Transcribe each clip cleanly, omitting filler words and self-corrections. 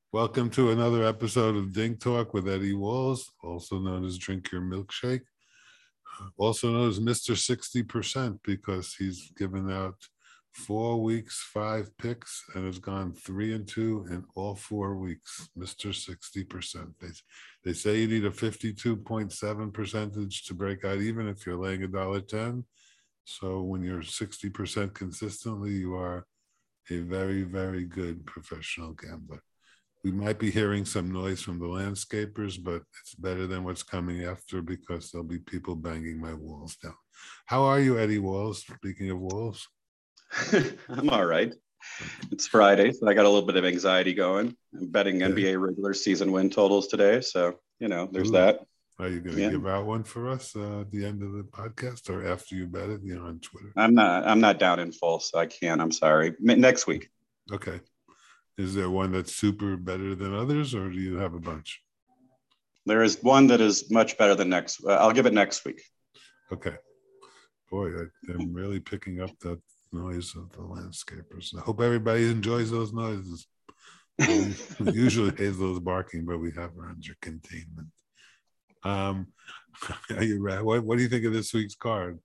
Welcome to another episode of Dink Talk with Eddie Walls, also known as Drink Your Milkshake, also known as Mr. 60%, because he's given out 4 weeks, 5 picks, and has gone 3-2 in all 4 weeks. Mr. 60%. They say you need a 52.7 percentage to break out, even if you're laying $1.10. So when you're 60% consistently, you are a very, very good professional gambler. We might be hearing some noise from the landscapers, but it's better than what's coming after, because there'll be people banging my walls down. How are you, Eddie Walls? Speaking of walls. I'm all right. It's Friday, so I got a little bit of anxiety going. I'm betting Okay. NBA regular season win totals today, so there's Ooh. that. Are you going to give out one for us at the end of the podcast, or after you bet it, on Twitter? I'm not down in full, so I can't. I'm sorry. Next week. Okay. Is there one that's super better than others, or do you have a bunch? There is one that is much better than next. I'll give it next week. Okay. Boy, I'm really picking up that noise of the landscapers. I hope everybody enjoys those noises. Usually Hazel's barking, but we have her under containment. Are you ready? What do you think of this week's card?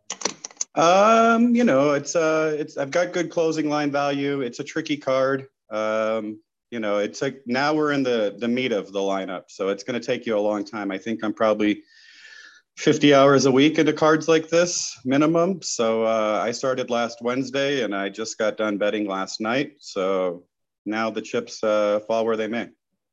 It's I've got good closing line value. It's a tricky card. It's like now we're in the meat of the lineup, so it's going to take you a long time. I think I'm probably 50 hours a week into cards like this minimum. So I started last Wednesday and I just got done betting last night. So now the chips fall where they may.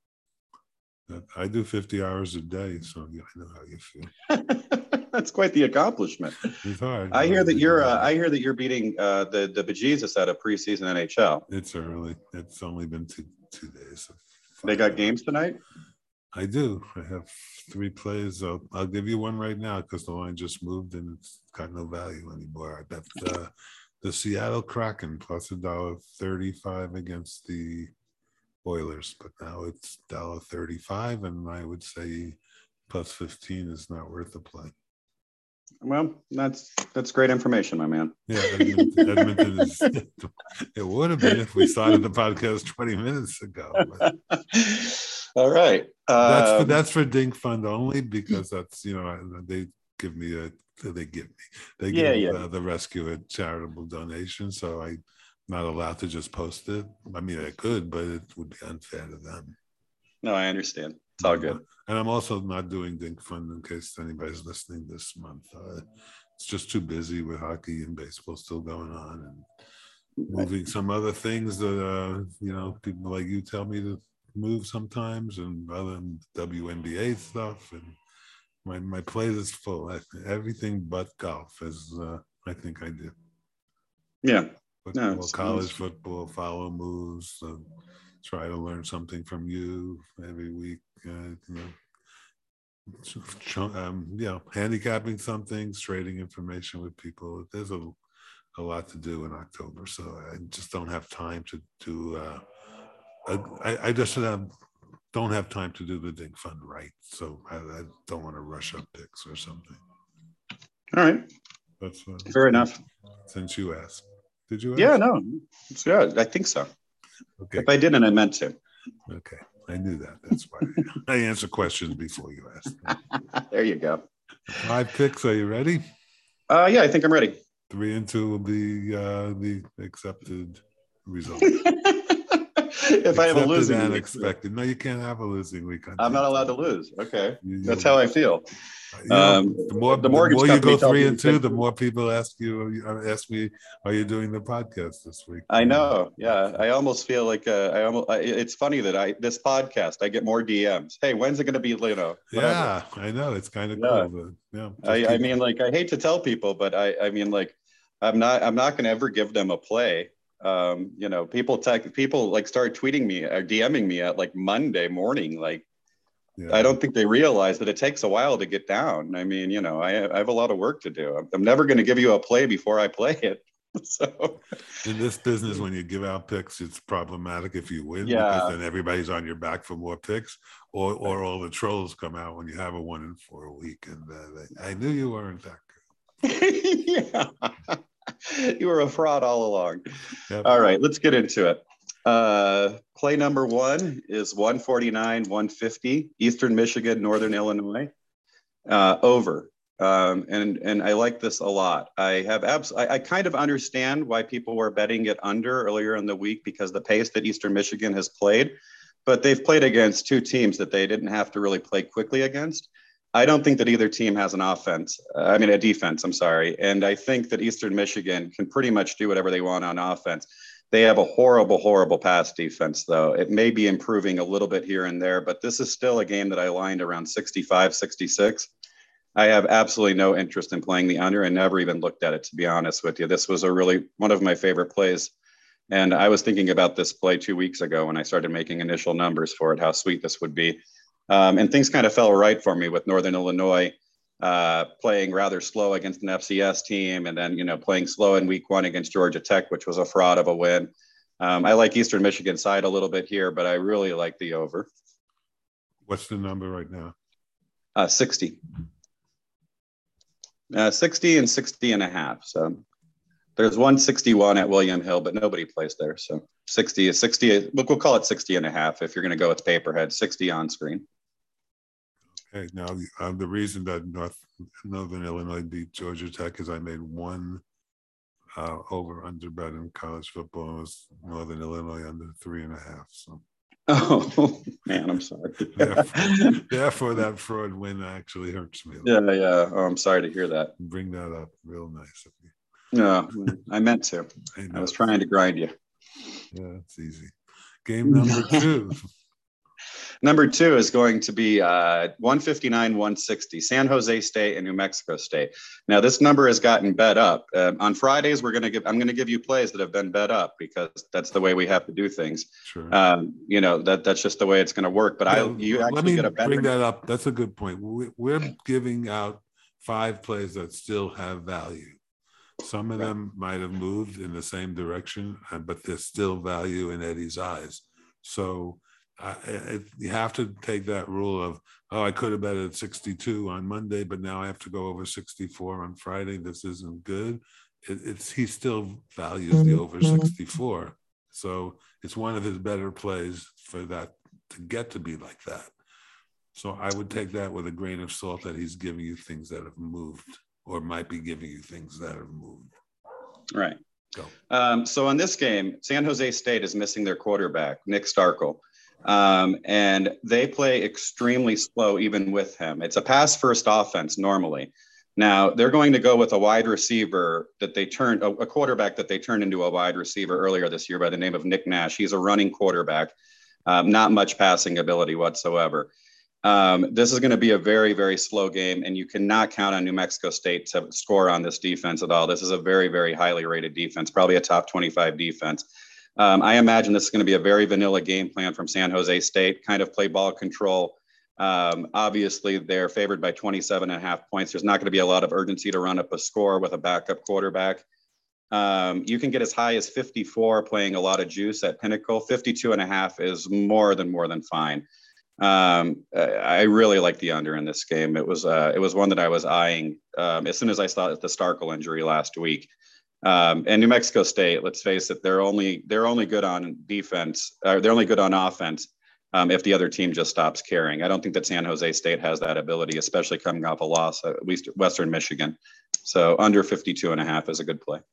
I do 50 hours a day, so I know how you feel. That's quite the accomplishment. It's hard. I hear that you're beating the bejesus out of preseason NHL. It's early. It's only been two days. They got games tonight? I do. I have 3 plays. I'll give you one right now because the line just moved and it's got no value anymore. I bet the Seattle Kraken plus $1.35 against the Oilers, but now it's $1.35, and I would say plus 15 is not worth the play. Well, that's great information, my man. Yeah, Edmonton is. It would have been if we started the podcast 20 minutes ago. But all right, that's for Dink Fund only, because that's they give the rescue a charitable donation, so I'm not allowed to just post it. I mean, I could, but it would be unfair to them. No, I understand. It's all good. And I'm also not doing Dink Fund in case anybody's listening this month. It's just too busy with hockey and baseball still going on, and moving some other things that people like you tell me to move sometimes, and other WNBA stuff, and my plate is full. Everything but golf, as I think I do. Yeah. Football, college football, follow moves, try to learn something from you every week. Handicapping some things, trading information with people. There's a lot to do in October, so I just don't have time to do. I just don't have time to do the Dink Fund right, so I don't want to rush up picks or something. All right, that's fair enough. Since you asked. Did you ask? Yeah, no, it's good. I think so. Okay. If I didn't, I meant to. Okay, I knew that. That's why I answer questions before you ask. There you go. 5 picks. Are you ready? Yeah, I think I'm ready. 3-2 will be the accepted result. If I have a losing week. Unexpected. No, you can't have a losing week. I'm not allowed to lose. Okay. That's how I feel. The more you go 3-2, the more people ask me, are you doing the podcast this week? I know. Yeah. I almost feel like it's funny that this podcast, I get more DMs. Hey, when's it going to be, whatever. Yeah, I know. It's kind of cool. But, I mean, like, I hate to tell people, but I mean, like, I'm not going to ever give them a play. People like start tweeting me or DMing me at like Monday morning. Like, I don't think they realize that it takes a while to get down. I mean, I have a lot of work to do. I'm never going to give you a play before I play it. So in this business, when you give out picks, it's problematic if you win, because then everybody's on your back for more picks, or all the trolls come out when you have a 1-4 week. And I knew you weren't that good. Yeah. You were a fraud all along. Yep. All right, let's get into it. Play number one is 149, 150, Eastern Michigan, Northern Illinois, over. And I like this a lot. I kind of understand why people were betting it under earlier in the week because the pace that Eastern Michigan has played, but they've played against two teams that they didn't have to really play quickly against. I don't think that either team has a defense, I'm sorry. And I think that Eastern Michigan can pretty much do whatever they want on offense. They have a horrible, horrible pass defense, though. It may be improving a little bit here and there, but this is still a game that I lined around 65, 66. I have absolutely no interest in playing the under and never even looked at it, to be honest with you. This was one of my favorite plays. And I was thinking about this play 2 weeks ago when I started making initial numbers for it, how sweet this would be. And things kind of fell right for me with Northern Illinois playing rather slow against an FCS team, and then playing slow in week one against Georgia Tech, which was a fraud of a win. I like Eastern Michigan side a little bit here, but I really like the over. What's the number right now? 60. 60 and 60 and a half. So there's 161 at William Hill, but nobody plays there. So 60 is 60. We'll call it 60 and a half if you're going to go with paperhead, 60 on screen. Okay. Now, the reason that Northern Illinois beat Georgia Tech is I made one over-under bet in college football. And it was Northern Illinois under 3.5. So. Oh, man, I'm sorry. Therefore, that fraud win actually hurts me. Yeah. Oh, I'm sorry to hear that. Bring that up. Real nice of you. No, I meant to. I was trying to grind you. Yeah, it's easy. Game number 2. Number 2 is going to be 159, 160, San Jose State and New Mexico State. Now, this number has gotten bet up. On Fridays, I'm going to give you plays that have been bet up because that's the way we have to do things. Sure. That's just the way it's going to work. But let me bring that up. That's a good point. We're giving out 5 plays that still have value. Some of them might have moved in the same direction, but there's still value in Eddie's eyes. So you have to take that rule of, I could have bet at 62 on Monday, but now I have to go over 64 on Friday. This isn't good. He still values the over 64. So it's one of his better plays for that to get to be like that. So I would take that with a grain of salt that he's giving you things that have moved or might be giving you things that have moved. Right. Go. So in this game, San Jose State is missing their quarterback, Nick Starkel. And they play extremely slow even with him. It's a pass-first offense normally. Now, they're going to go with a wide receiver that a quarterback that they turned into a wide receiver earlier this year by the name of Nick Nash. He's a running quarterback, not much passing ability whatsoever. This is going to be a very, very slow game, and you cannot count on New Mexico State to score on this defense at all. This is a very, very highly rated defense, probably a top 25 defense. I imagine this is going to be a very vanilla game plan from San Jose State, kind of play ball control. Obviously, they're favored by 27.5 points. There's not going to be a lot of urgency to run up a score with a backup quarterback. You can get as high as 54 playing a lot of juice at Pinnacle. 52.5 is more than fine. I really like the under in this game. It was one that I was eyeing as soon as I saw the Starkel injury last week. And New Mexico State, let's face it, they're only good on defense, or they're only good on offense if the other team just stops caring. I don't think that San Jose State has that ability, especially coming off a loss at least Western Michigan. So under 52.5 is a good play.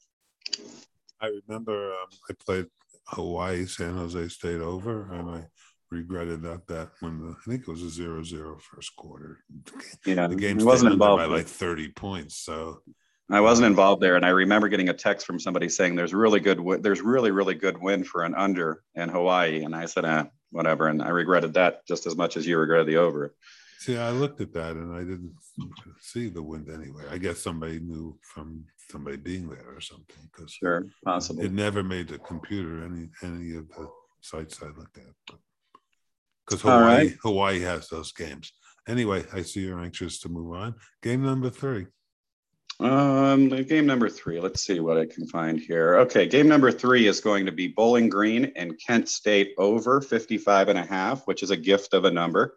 I remember I played Hawaii San Jose State over, and I regretted that when I think it was a 0-0 first quarter. Yeah, the game wasn't involved by like 30 points. So I wasn't involved there, and I remember getting a text from somebody saying there's really good win for an under in Hawaii, and I said whatever, and I regretted that just as much as you regretted the over. See, I looked at that and I didn't see the wind anyway. I guess somebody knew from somebody being there or something, because sure, possible. It never made the computer any of the sites I looked at, because Hawaii has those games. Anyway, I see you're anxious to move on. Game number 3. Game number 3. Let's see what I can find here. Okay, game number 3 is going to be Bowling Green and Kent State over 55.5, which is a gift of a number.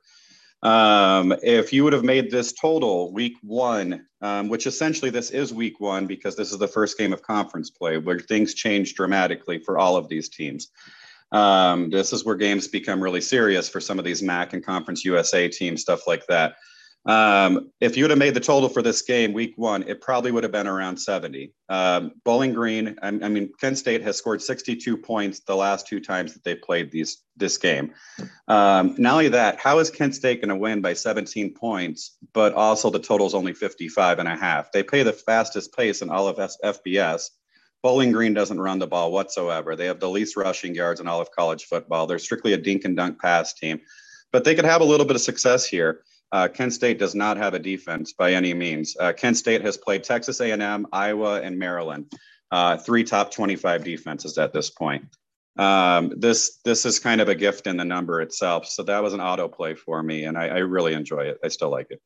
If you would have made this total week 1, which essentially this is week 1 because this is the first game of conference play where things change dramatically for all of these teams. This is where games become really serious for some of these MAC and Conference USA teams, stuff like that. If you would have made the total for this game week one, it probably would have been around 70. Bowling Green, I mean, Kent State has scored 62 points the last two times that they played this game. Not only that, how is Kent State going to win by 17 points, but also the total is only 55.5? They play the fastest pace in all of FBS. Bowling Green doesn't run the ball whatsoever. They have the least rushing yards in all of college football. They're strictly a dink and dunk pass team, but they could have a little bit of success here. Kent State does not have a defense by any means. Kent State has played Texas A&M, Iowa, and Maryland, three top 25 defenses at this point. This is kind of a gift in the number itself. So that was an autoplay for me, and I really enjoy it. I still like it.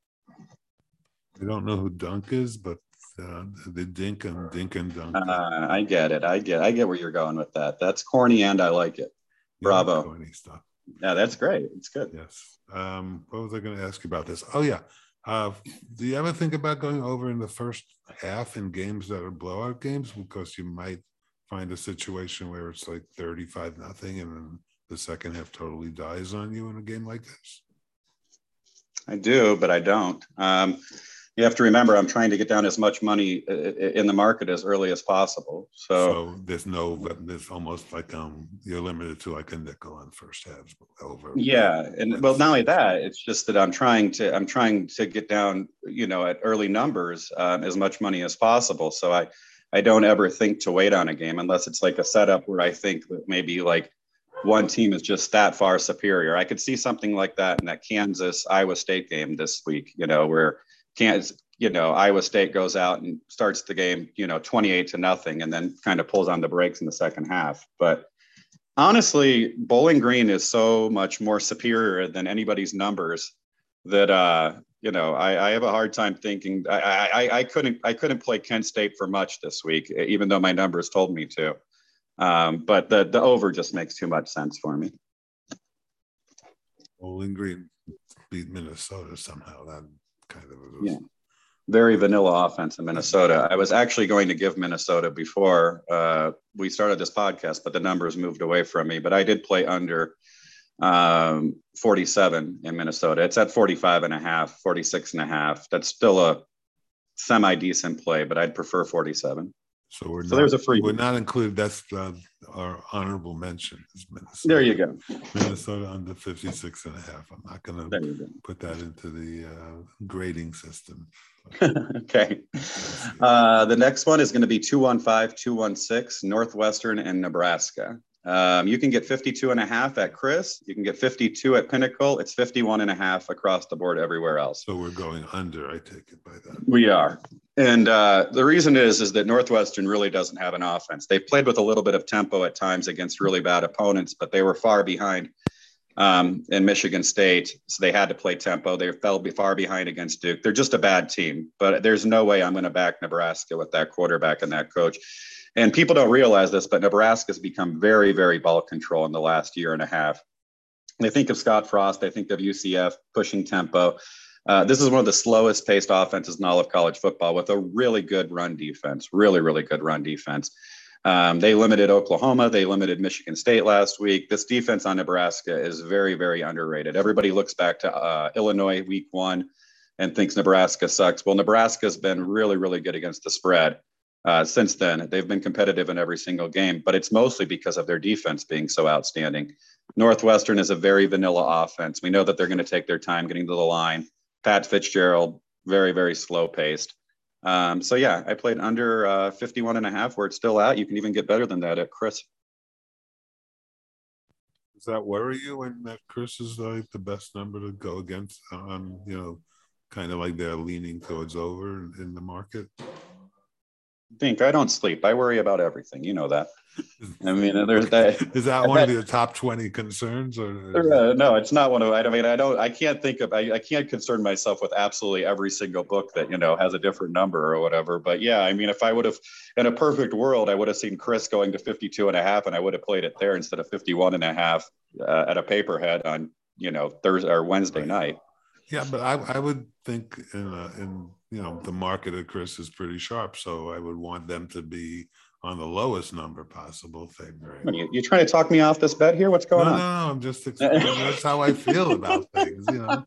I don't know who Dunk is, but the dink and dunk. I get it. I get where you're going with that. That's corny, and I like it. Bravo. Like corny stuff. Yeah, that's great. It's good. Yes. What was I going to ask you about this? Oh, yeah. Do you ever think about going over in the first half in games that are blowout games? Because you might find a situation where it's like 35-0 and then the second half totally dies on you in a game like this. I do, but I don't. You have to remember, I'm trying to get down as much money in the market as early as possible. So there's almost like you're limited to like a nickel on first halves over. Yeah, and well, not only that, it's just that I'm trying to get down, at early numbers as much money as possible. So I don't ever think to wait on a game unless it's like a setup where I think that maybe like one team is just that far superior. I could see something like that in that Kansas Iowa State game this week, where Iowa State goes out and starts the game, 28-0, and then kind of pulls on the brakes in the second half. But honestly, Bowling Green is so much more superior than anybody's numbers that, I have a hard time thinking I couldn't play Kent State for much this week, even though my numbers told me to. But the over just makes too much sense for me. Bowling Green beat Minnesota somehow. That kind of yeah, very vanilla offense in Minnesota. I was actually going to give Minnesota before we started this podcast, but the numbers moved away from me. But I did play under 47 in Minnesota. It's at 45.5, 46.5. That's still a semi-decent play, but I'd prefer 47. So there's a free. We're not included. That's our honorable mention is Minnesota. There you go. Minnesota under 56.5. I'm not going to put that into the grading system. Okay. The next one is going to be 215, 216, Northwestern and Nebraska. You can get 52.5 at Chris. You can get 52 at Pinnacle. It's 51.5 across the board everywhere else. So we're going under, I take it by that. We are. And the reason is that Northwestern really doesn't have an offense. They've played with a little bit of tempo at times against really bad opponents, but they were far behind in Michigan State. So they had to play tempo. They fell far behind against Duke. They're just a bad team, but there's no way I'm going to back Nebraska with that quarterback and that coach. And people don't realize this, but Nebraska's become very, very ball control in the last year and a half. They think of Scott Frost. They think of UCF pushing tempo. This is one of the slowest paced offenses in all of college football with a really good run defense, really, really good run defense. They limited Oklahoma. They limited Michigan State last week. This defense on Nebraska is very, very underrated. Everybody looks back to Illinois week one and thinks Nebraska sucks. Well, Nebraska's been really, really good against the spread. Since then, they've been competitive in every single game, but it's mostly because of their defense being so outstanding. Northwestern is a very vanilla offense. We know that they're going to take their time getting to the line. Pat Fitzgerald, very, very slow paced. So yeah, I played under 51.5 where it's still at. You can even get better than that at Chris. Does that worry you when that Chris is like the best number to go against on, kind of like they're leaning towards over in the market? Dink, I don't sleep. I worry about everything. You know that. I mean, there's that. Is that one of your top 20 concerns? Or no, it's not one of. I mean, I can't think of. I can't concern myself with absolutely every single book that has a different number or whatever. But yeah, I mean, if I would have, in a perfect world, I would have seen Chris going to 52.5, and I would have played it there instead of 51.5 at a paperhead on Thursday or Wednesday night. Yeah, but I would think in the market of Chris is pretty sharp, so I would want them to be on the lowest number possible, favorite. You trying to talk me off this bet here? What's going on? No, I'm just explaining. That's how I feel about things,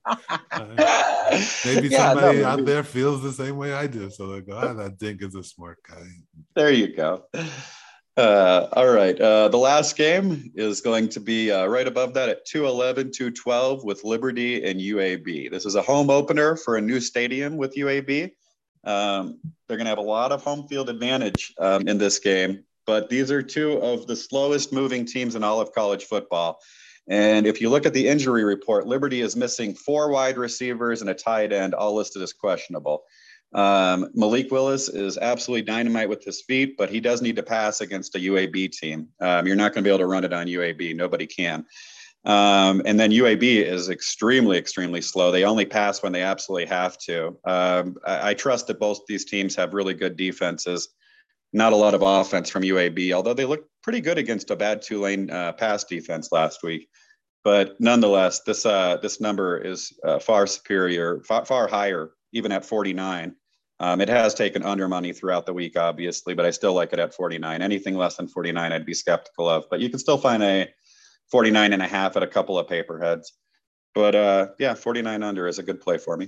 Maybe somebody out there feels the same way I do. So they go, that Dink is a smart guy. There you go. All right. The last game is going to be right above that at 211, 212 with Liberty and UAB. This is a home opener for a new stadium with UAB. They're going to have a lot of home field advantage in this game, but these are two of the slowest moving teams in all of college football. And if you look at the injury report, Liberty is missing 4 wide receivers and a tight end, all listed as questionable. Malik Willis is absolutely dynamite with his feet, but he does need to pass against a UAB team. You're not going to be able to run it on UAB. Nobody can. And then UAB is extremely, extremely slow. They only pass when they absolutely have to. I trust that both these teams have really good defenses. Not a lot of offense from UAB, although they looked pretty good against a bad Tulane pass defense last week. But nonetheless, this number is far superior, far higher, even at 49. It has taken under money throughout the week, obviously, but I still like it at 49. Anything less than 49, I'd be skeptical of. But you can still find a 49.5 at a couple of paperheads. But 49 under is a good play for me.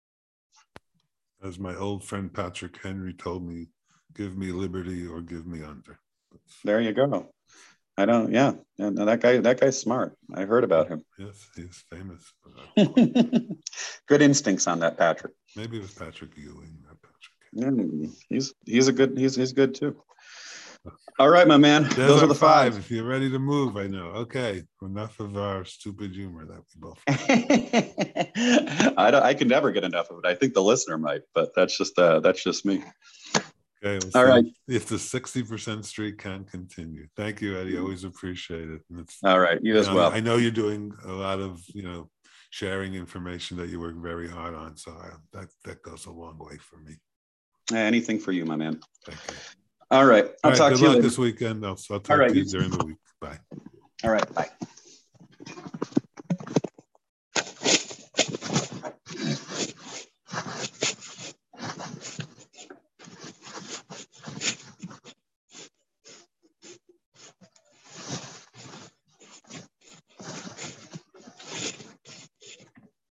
As my old friend Patrick Henry told me, give me Liberty or give me under. There you go. And that guy's smart. I heard about him. Yes, he's famous. Good instincts on that, Patrick. Maybe it was Patrick Ewing, not Patrick. He's good too. All right, my man. Those are the 5. If you're ready to move, I know. Okay, enough of our stupid humor that we both. I can never get enough of it. I think the listener might, but that's just me. Okay. All right. If the 60% streak can continue. Thank you, Eddie. Always appreciate it. All right. You as well. I know you're doing a lot of, sharing information that you work very hard on. So that goes a long way for me. Anything for you, my man. Thank you. All right. I'll talk to you later. Good luck this weekend. I'll talk to you during the week. Bye. All right. Bye.